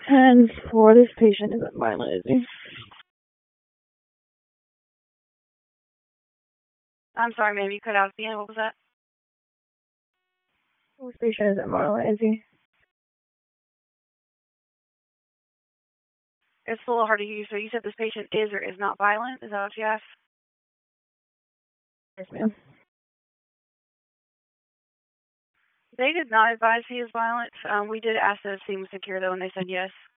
10-4, this patient isn't violent, is he? I'm sorry, ma'am, you cut out at the end. What was that? This patient isn't violent, is he? It's a little hard to hear you. So you said this patient is or is not violent? Is that what you asked? Yes, ma'am. They did not advise he is violent. We did ask that it seemed secure, though, and they said yes.